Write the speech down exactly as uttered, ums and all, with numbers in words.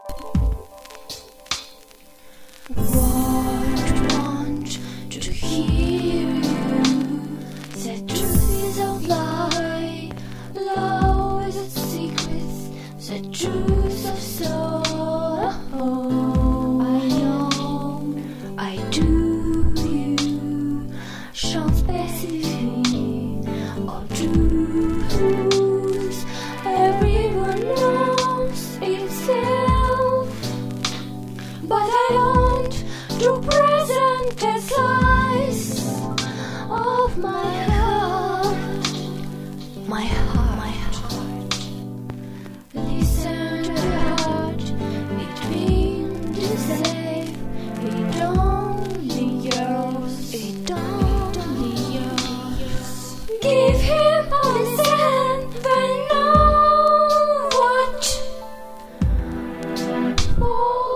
What want to hear you? The truth is a lie. Love is its secrets. The truth of soul. I know, I do. You chante pacifique. All truths. Everyone knows itself, but I don't to present the size of my heart, my heart, my heart. Listen to the heart, it means to say it only yours, it only yours. Give him all his hand, then know what. Oh.